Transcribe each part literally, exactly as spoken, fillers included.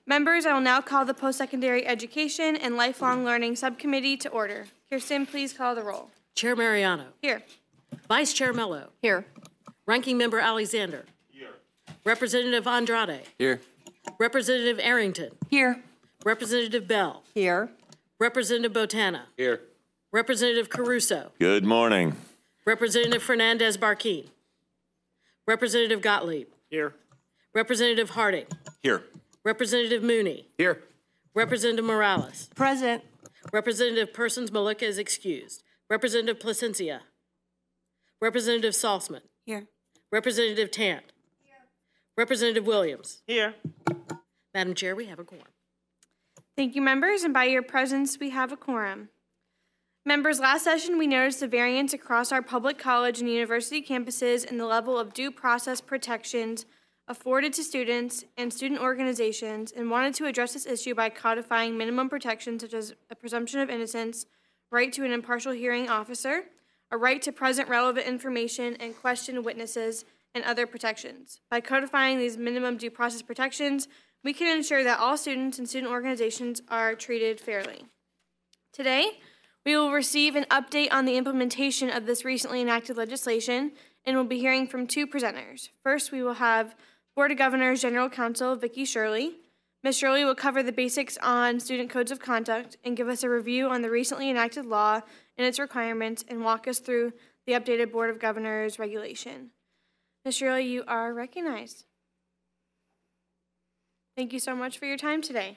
Members, I will now call the Post-Secondary Education and Lifelong Learning Subcommittee to order. Kirsten, please call the roll. Chair Mariano. Here. Vice Chair Mello. Here. Ranking Member Alexander. Here. Representative Andrade. Here. Representative Arrington. Here. Representative Bell. Here. Representative Botana. Here. Representative Caruso. Good morning. Representative Fernandez Barquin. Representative Gottlieb. Here. Representative Harding. Here. Representative Mooney. Here. Representative Morales. Present. Representative Persons Malika is excused. Representative Placencia. Representative Salzman. Here. Representative Tant. Here. Representative Williams. Here. Madam Chair, we have a quorum. Thank you, members, and by your presence, we have a quorum. Members, last session we noticed a variance across our public college and university campuses in the level of due process protections afforded to students and student organizations, and wanted to address this issue by codifying minimum protections such as a presumption of innocence, right to an impartial hearing officer, a right to present relevant information and question witnesses, and other protections. By codifying these minimum due process protections, we can ensure that all students and student organizations are treated fairly. Today, we will receive an update on the implementation of this recently enacted legislation, and we'll be hearing from two presenters. First, we will have Board of Governors General Counsel Vicki Shirley. Miz Shirley will cover the basics on student codes of conduct and give us a review on the recently enacted law and its requirements and walk us through the updated Board of Governors regulation. Miz Shirley, you are recognized. Thank you so much for your time today.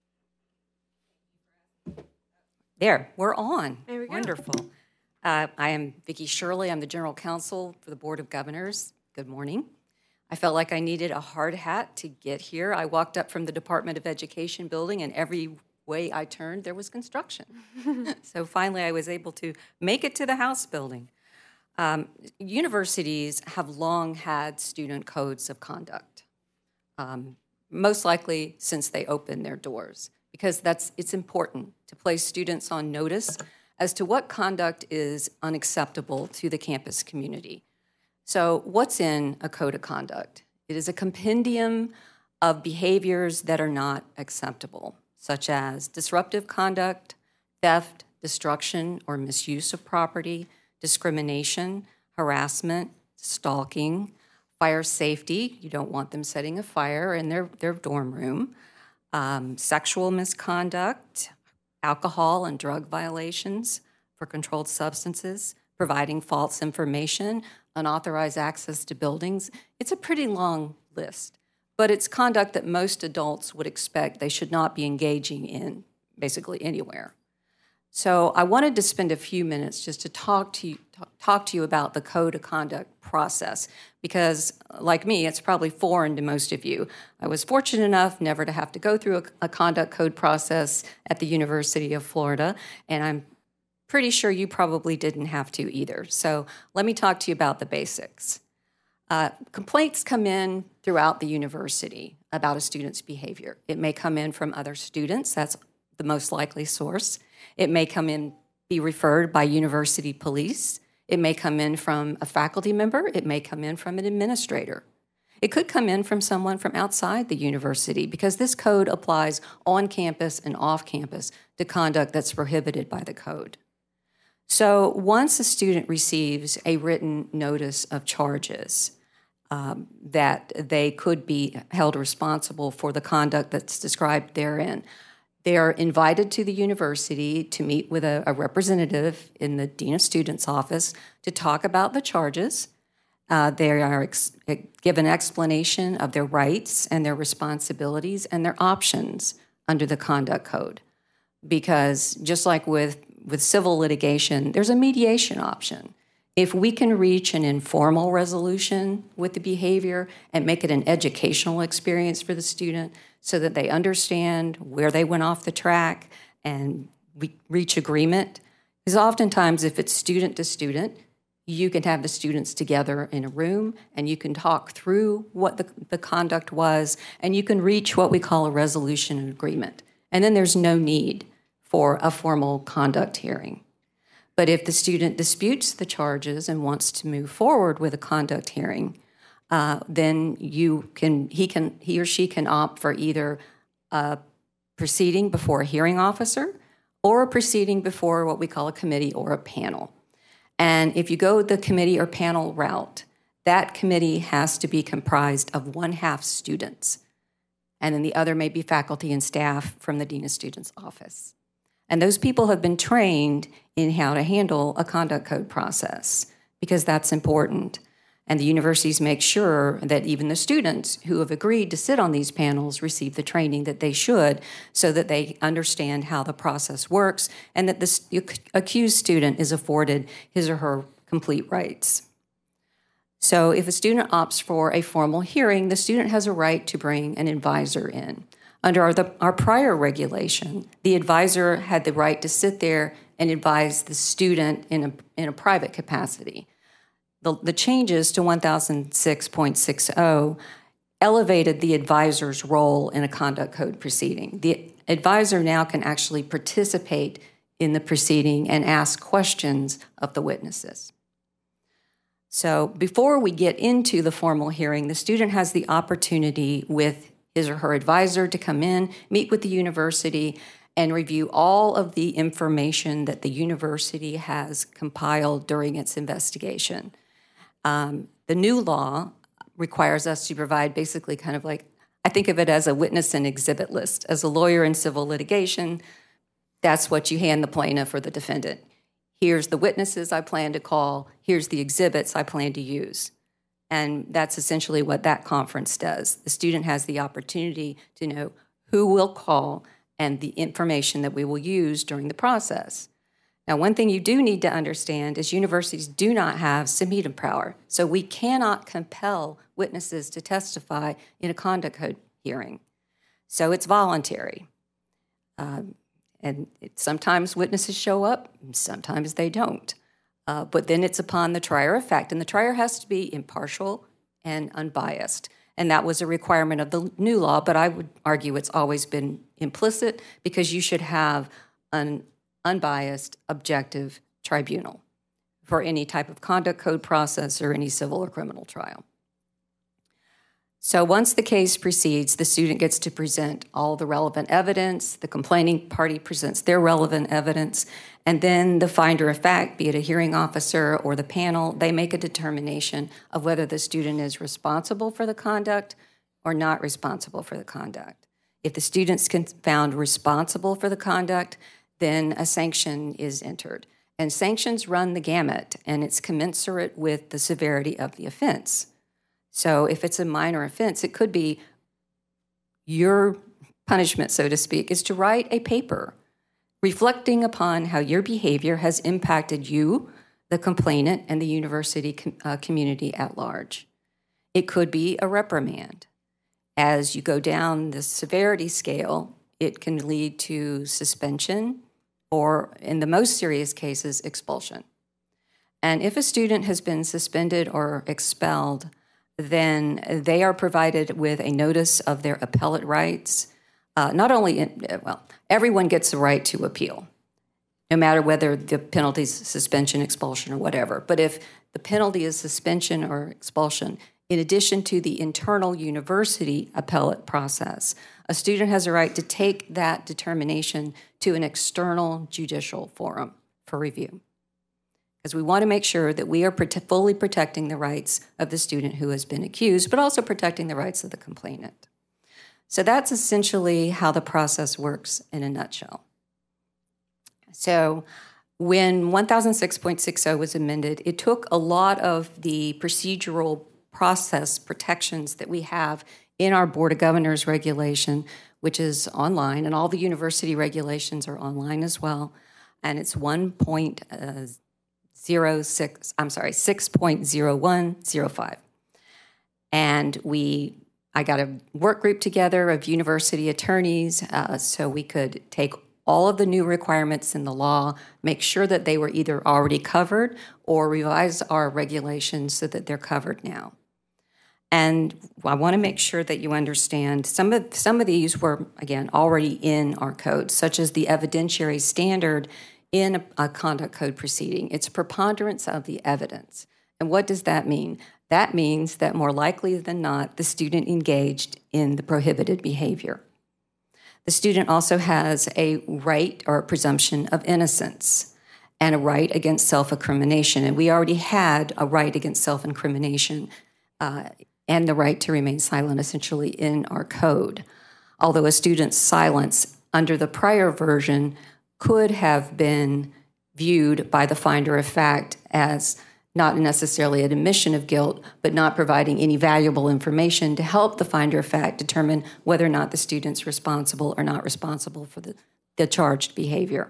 There, we're on. There we go. Wonderful. Uh, I am Vicki Shirley. I'm the General Counsel for the Board of Governors. Good morning. I felt like I needed a hard hat to get here. I walked up from the Department of Education building, and every way I turned, there was construction. So finally, I was able to make it to the House building. Um, universities have long had student codes of conduct, um, most likely since they opened their doors, because that's it's important to place students on notice as to what conduct is unacceptable to the campus community. So what's in a code of conduct? It is a compendium of behaviors that are not acceptable, such as disruptive conduct, theft, destruction or misuse of property, discrimination, harassment, stalking, fire safety. You don't want them setting a fire in their, their dorm room, um, sexual misconduct, alcohol and drug violations for controlled substances, providing false information, unauthorized access to buildings. It's a pretty long list, but it's conduct that most adults would expect they should not be engaging in basically anywhere. So I wanted to spend a few minutes just to talk to you, talk to you about the code of conduct process, because like me, it's probably foreign to most of you. I was fortunate enough never to have to go through a, a conduct code process at the University of Florida, and I'm pretty sure you probably didn't have to either. So let me talk to you about the basics. Uh, complaints come in throughout the university about a student's behavior. It may come in from other students. That's the most likely source. It may come in, be referred by university police. It may come in from a faculty member. It may come in from an administrator. It could come in from someone from outside the university, because this code applies on campus and off campus to conduct that's prohibited by the code. So once a student receives a written notice of charges um, that they could be held responsible for the conduct that's described therein, they are invited to the university to meet with a, a representative in the Dean of Students office to talk about the charges. Uh, they are ex- given explanation of their rights and their responsibilities and their options under the conduct code. Because just like with With civil litigation, there's a mediation option. If we can reach an informal resolution with the behavior and make it an educational experience for the student so that they understand where they went off the track and we reach agreement, because oftentimes if it's student to student, you can have the students together in a room and you can talk through what the, the conduct was, and you can reach what we call a resolution and agreement. And then there's no need for a formal conduct hearing. But if the student disputes the charges and wants to move forward with a conduct hearing, uh, then you can he can he or she can opt for either a proceeding before a hearing officer or a proceeding before what we call a committee or a panel. And if you go the committee or panel route, that committee has to be comprised of one half students, and then the other may be faculty and staff from the Dean of Students office. And those people have been trained in how to handle a conduct code process because that's important. And the universities make sure that even the students who have agreed to sit on these panels receive the training that they should so that they understand how the process works and that the accused student is afforded his or her complete rights. So if a student opts for a formal hearing, the student has a right to bring an advisor in. Under our, the, our prior regulation, the advisor had the right to sit there and advise the student in a, in a private capacity. The, the changes to one thousand six point sixty elevated the advisor's role in a conduct code proceeding. The advisor now can actually participate in the proceeding and ask questions of the witnesses. So before we get into the formal hearing, the student has the opportunity with his or her advisor to come in, meet with the university, and review all of the information that the university has compiled during its investigation. Um, the new law requires us to provide basically kind of like, I think of it as a witness and exhibit list. As a lawyer in civil litigation, that's what you hand the plaintiff or the defendant. Here's the witnesses I plan to call. Here's the exhibits I plan to use. And that's essentially what that conference does. The student has the opportunity to know who we'll call and the information that we will use during the process. Now, one thing you do need to understand is universities do not have subpoena power, so we cannot compel witnesses to testify in a conduct code hearing. So it's voluntary. Um, and it, sometimes witnesses show up, sometimes they don't. Uh, but then it's upon the trier of fact, and the trier has to be impartial and unbiased. And that was a requirement of the new law, but I would argue it's always been implicit because you should have an unbiased, objective tribunal for any type of conduct code process or any civil or criminal trial. So once the case proceeds, the student gets to present all the relevant evidence, the complaining party presents their relevant evidence, and then the finder of fact, be it a hearing officer or the panel, they make a determination of whether the student is responsible for the conduct or not responsible for the conduct. If the student's found responsible for the conduct, then a sanction is entered. And sanctions run the gamut, and it's commensurate with the severity of the offense. So if it's a minor offense, it could be your punishment, so to speak, is to write a paper reflecting upon how your behavior has impacted you, the complainant, and the university com- uh, community at large. It could be a reprimand. As you go down the severity scale, it can lead to suspension or, in the most serious cases, expulsion. And if a student has been suspended or expelled, then they are provided with a notice of their appellate rights. Uh, not only, in, well, everyone gets the right to appeal, no matter whether the penalty is suspension, expulsion, or whatever. But if the penalty is suspension or expulsion, in addition to the internal university appellate process, a student has a right to take that determination to an external judicial forum for review. Because we want to make sure that we are prote- fully protecting the rights of the student who has been accused, but also protecting the rights of the complainant. So that's essentially how the process works in a nutshell. So when one thousand six point sixty was amended, it took a lot of the procedural process protections that we have in our Board of Governors regulation, which is online, and all the university regulations are online as well, and it's one point zero six, I'm sorry, six point zero one zero five. And we, I got a work group together of university attorneys uh, so we could take all of the new requirements in the law, make sure that they were either already covered or revise our regulations so that they're covered now. And I want to make sure that you understand some of some of these were, again, already in our code, such as the evidentiary standard in a, a conduct code proceeding. It's preponderance of the evidence. And what does that mean? That means that more likely than not, the student engaged in the prohibited behavior. The student also has a right or a presumption of innocence and a right against self-incrimination. And we already had a right against self-incrimination uh, and the right to remain silent essentially in our code. Although a student's silence under the prior version could have been viewed by the finder of fact as not necessarily an admission of guilt, but not providing any valuable information to help the finder of fact determine whether or not the student's responsible or not responsible for the, the charged behavior.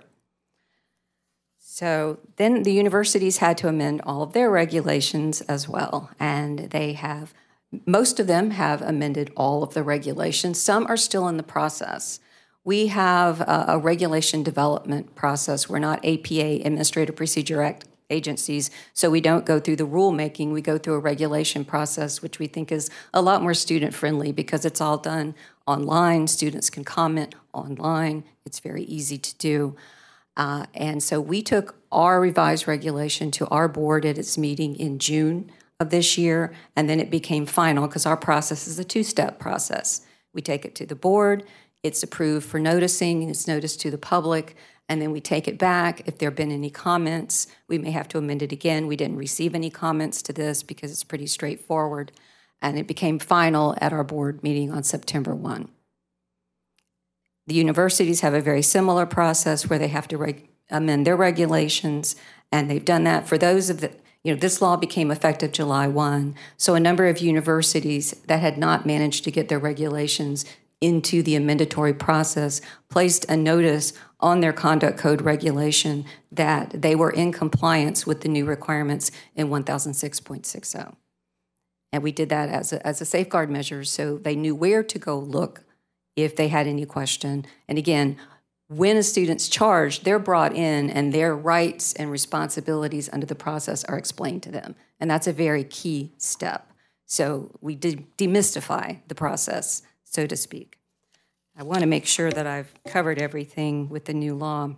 So then the universities had to amend all of their regulations as well, and they have, most of them have amended all of the regulations. Some are still in the process. We have a, a regulation development process. We're not A P A, Administrative Procedure Act agencies, so we don't go through the rulemaking. We go through a regulation process, which we think is a lot more student-friendly because it's all done online. Students can comment online. It's very easy to do. Uh, and so we took our revised regulation to our board at its meeting in June of this year, and then it became final because our process is a two-step process. We take it to the board, it's approved for noticing, it's noticed to the public, and then we take it back. If there have been any comments, we may have to amend it again. We didn't receive any comments to this because it's pretty straightforward, and it became final at our board meeting on September first. The universities have a very similar process where they have to reg- amend their regulations, and they've done that. For those of the, you know, this law became effective July first, so a number of universities that had not managed to get their regulations into the amendatory process placed a notice on their conduct code regulation that they were in compliance with the new requirements in one thousand six point sixty. And we did that as a, as a safeguard measure so they knew where to go look if they had any question. And again, when a student's charged, they're brought in and their rights and responsibilities under the process are explained to them. And that's a very key step. So we did demystify the process, so to speak. I want to make sure that I've covered everything with the new law.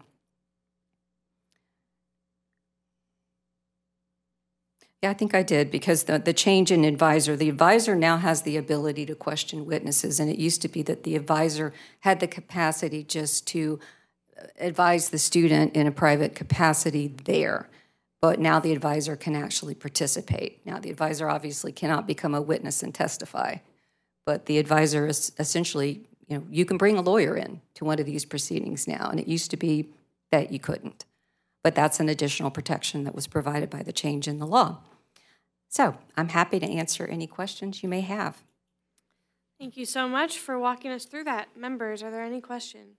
Yeah, I think I did, because the, the change in advisor, the advisor now has the ability to question witnesses, and it used to be that the advisor had the capacity just to advise the student in a private capacity there. But now the advisor can actually participate. Now, the advisor obviously cannot become a witness and testify, but the advisor is essentially, you know, you can bring a lawyer in to one of these proceedings now, and it used to be that you couldn't. But that's an additional protection that was provided by the change in the law. So I'm happy to answer any questions you may have. Thank you so much for walking us through that. Members, are there any questions?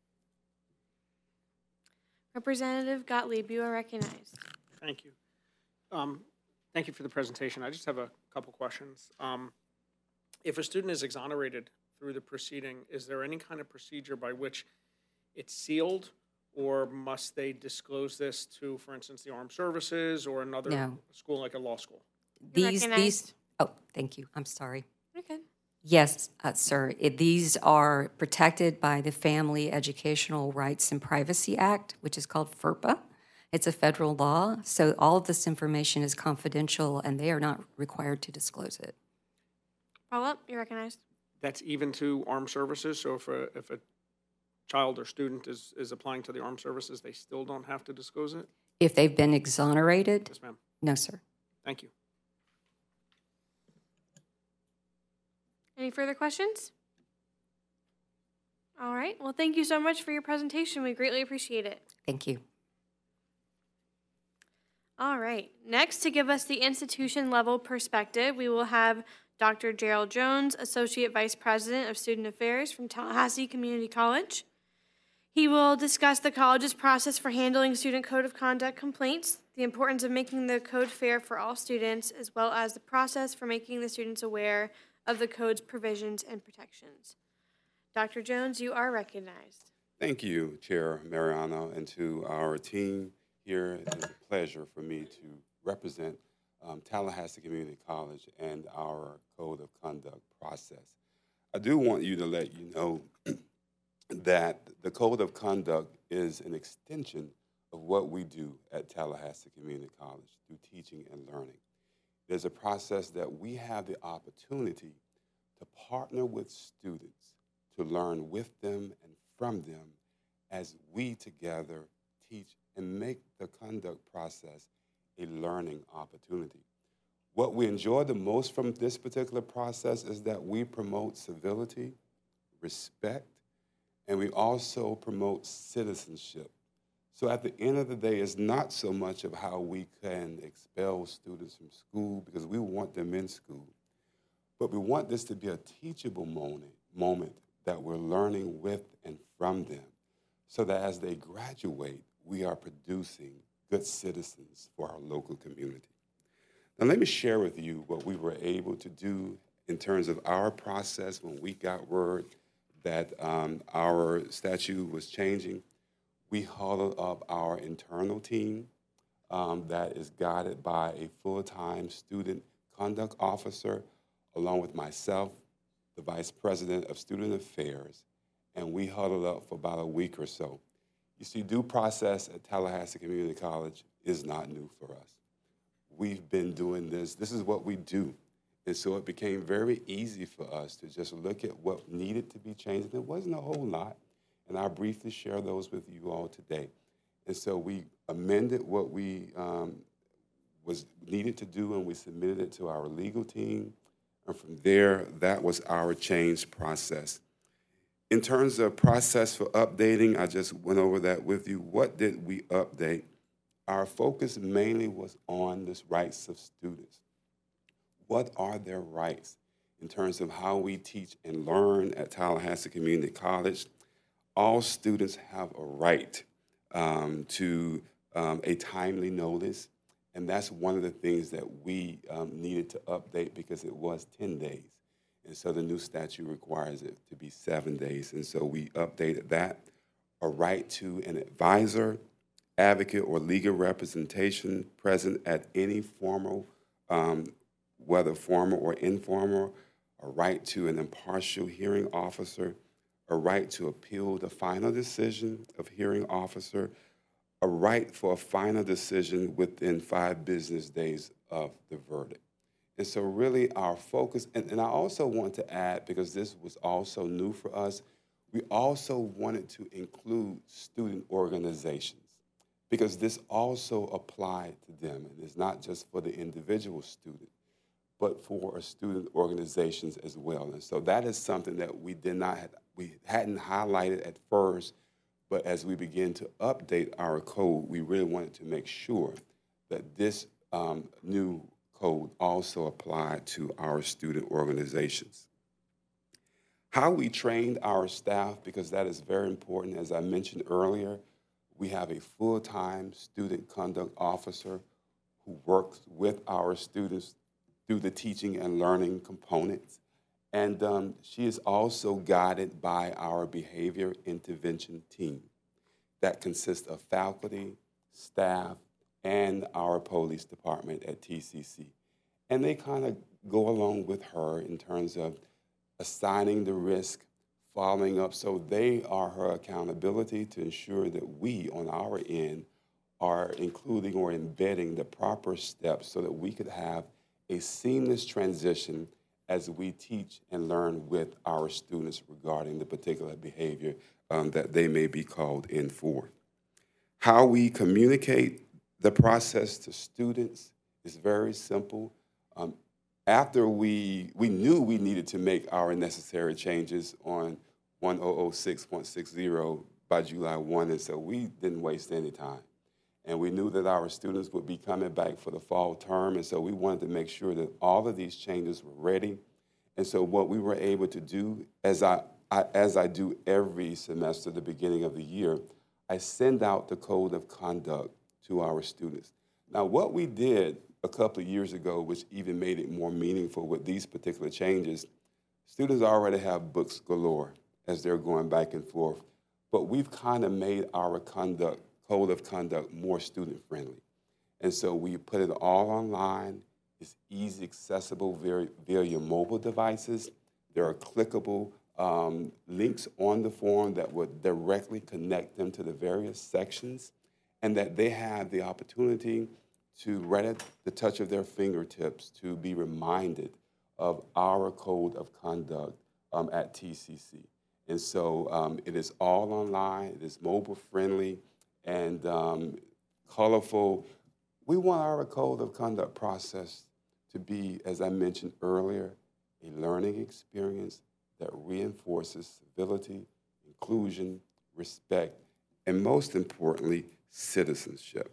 Representative Gottlieb, you are recognized. Thank you. Um, thank you for the presentation. I just have a couple questions. Um, if a student is exonerated through the proceeding, is there any kind of procedure by which it's sealed, or must they disclose this to, for instance, the armed services or another No. school like a law school? These, Recognized. these, oh, thank you. I'm sorry. Okay. Yes, uh, sir. It, these are protected by the Family Educational Rights and Privacy Act, which is called FERPA. It's a federal law, so all of this information is confidential, and they are not required to disclose it. Follow up, you're recognized. That's even to armed services? So if a, if a child or student is, is applying to the armed services, they still don't have to disclose it? If they've been exonerated, Yes, ma'am. no, sir. Thank you. Any further questions? All right. Well, thank you so much for your presentation. We greatly appreciate it. Thank you. All right. Next, to give us the institution level perspective, we will have Doctor Gerald Jones, Associate Vice President of Student Affairs from Tallahassee Community College. He will discuss the college's process for handling student code of conduct complaints, the importance of making the code fair for all students, as well as the process for making the students aware of the code's provisions and protections. Doctor Jones, you are recognized. Thank you, Chair Mariano, and to our team here. It is a pleasure for me to represent um, Tallahassee Community College and our Code of Conduct process. I do want you to let you know that the Code of Conduct is an extension of what we do at Tallahassee Community College through teaching and learning. There's a process that we have the opportunity to partner with students to learn with them and from them as we together teach and make the conduct process a learning opportunity. What we enjoy the most from this particular process is that we promote civility, respect, and we also promote citizenship. So at the end of the day, it's not so much of how we can expel students from school because we want them in school, but we want this to be a teachable moment, moment that we're learning with and from them so that as they graduate, we are producing good citizens for our local community. Now let me share with you what we were able to do in terms of our process when we got word that um, our statute was changing. We huddled up our internal team um, that is guided by a full-time student conduct officer, along with myself, the vice president of student affairs, and we huddled up for about a week or so. You see, due process at Tallahassee Community College is not new for us. We've been doing this. This is what we do. And so it became very easy for us to just look at what needed to be changed. And it wasn't a whole lot. And I'll briefly share those with you all today. And so we amended what we um, was needed to do, and we submitted it to our legal team. And from there, that was our change process. In terms of process for updating, I just went over that with you. What did we update? Our focus mainly was on the rights of students. What are their rights in terms of how we teach and learn at Tallahassee Community College? All students have a right um, to um, a timely notice, and that's one of the things that we um, needed to update because it was ten days. And so the new statute requires it to be seven days, and so we updated that. A right to an advisor, advocate, or legal representation present at any formal, um, whether formal or informal, a right to an impartial hearing officer, a right to appeal the final decision of hearing officer, a right for a final decision within five business days of the verdict. And so really our focus, and, and I also want to add, because this was also new for us, we also wanted to include student organizations, because this also applied to them. And it's not just for the individual student, but for student organizations as well. And so that is something that we did not, have, we hadn't highlighted at first, but as we begin to update our code, we really wanted to make sure that this um, new code also applied to our student organizations. How we trained our staff, because that is very important. As I mentioned earlier, we have a full-time student conduct officer who works with our students through the teaching and learning components. And um, she is also guided by our behavior intervention team that consists of faculty, staff, and our police department at T C C. And they kind of go along with her in terms of assigning the risk, following up. So they are her accountability to ensure that we, on our end, are including or embedding the proper steps so that we could have a seamless transition as we teach and learn with our students regarding the particular behavior um, that they may be called in for. How we communicate the process to students is very simple. Um, after we, we knew we needed to make our necessary changes on ten oh six point sixty by July first, and so we didn't waste any time. And we knew that our students would be coming back for the fall term, and so we wanted to make sure that all of these changes were ready. And so what we were able to do, as I, I, as I do every semester at the beginning of the year, I send out the code of conduct to our students. Now, what we did a couple of years ago, which even made it more meaningful with these particular changes, students already have books galore as they're going back and forth, but we've kind of made our conduct, code of conduct more student-friendly. And so we put it all online. It's easy accessible via, via your mobile devices. There are clickable um, links on the form that would directly connect them to the various sections, and that they have the opportunity to, right at the touch of their fingertips, to be reminded of our code of conduct um, at T C C. And so um, it is all online, it is mobile friendly and um, colorful. We want our code of conduct process to be, as I mentioned earlier, a learning experience that reinforces civility, inclusion, respect, and most importantly, citizenship.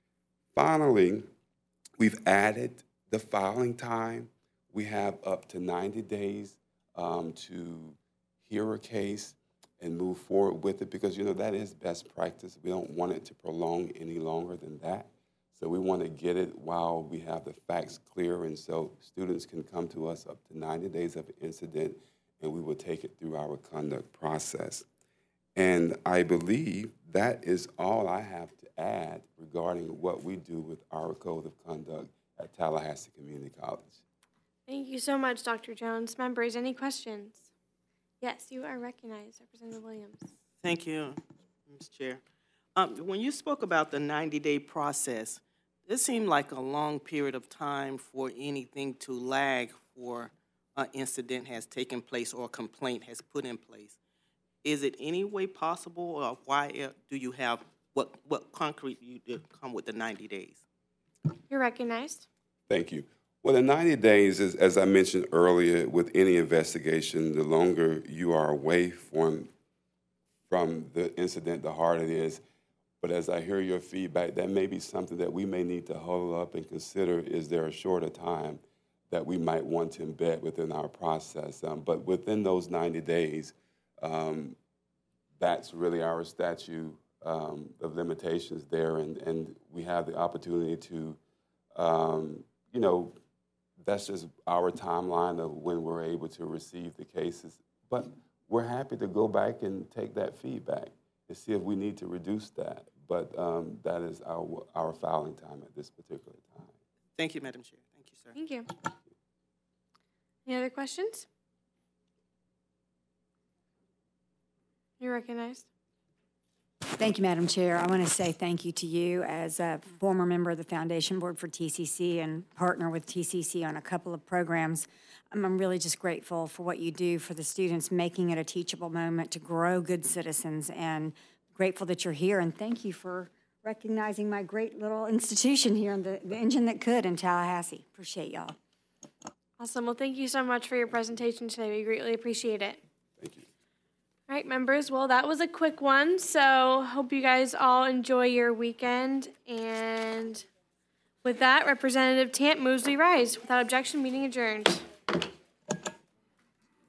Finally, we've added the filing time. We have up to ninety days um, to hear a case and move forward with it because, you know, that is best practice. We don't want it to prolong any longer than that. So we want to get it while we have the facts clear, and so students can come to us up to ninety days of an incident, and we will take it through our conduct process. And I believe that is all I have to add regarding what we do with our code of conduct at Tallahassee Community College. Thank you so much, Doctor Jones. Members, any questions? Yes, you are recognized, Representative Williams. Thank you, Miz Chair. Um, when you spoke about the ninety-day process, it seemed like a long period of time for anything to lag for an incident has taken place or a complaint has put in place. Is it any way possible, or why do you have, what, what concrete you did come with the ninety days? You're recognized. Thank you. Well, the ninety days is, as I mentioned earlier, with any investigation, the longer you are away from, from the incident, the harder it is. But as I hear your feedback, that may be something that we may need to huddle up and consider. Is there a shorter time that we might want to embed within our process? Um, but within those ninety days, um, that's really our statute um, of limitations there, and, and we have the opportunity to, um, you know, that's just our timeline of when we're able to receive the cases. But we're happy to go back and take that feedback and see if we need to reduce that. But um, that is our, our filing time at this particular time. Thank you, Madam Chair. Thank you, sir. Thank you. Any other questions? You're recognized. Thank you, Madam Chair. I want to say thank you to you as a former member of the Foundation Board for T C C and partner with T C C on a couple of programs. I'm, I'm really just grateful for what you do for the students, making it a teachable moment to grow good citizens, and grateful that you're here. And thank you for recognizing my great little institution here, and the, the engine that could in Tallahassee. Appreciate y'all. Awesome. Well, thank you so much for your presentation today. We greatly appreciate it. Thank you. All right, members. Well, that was a quick one, so hope you guys all enjoy your weekend. And with that, Representative Tant moves we rise. Without objection, meeting adjourned.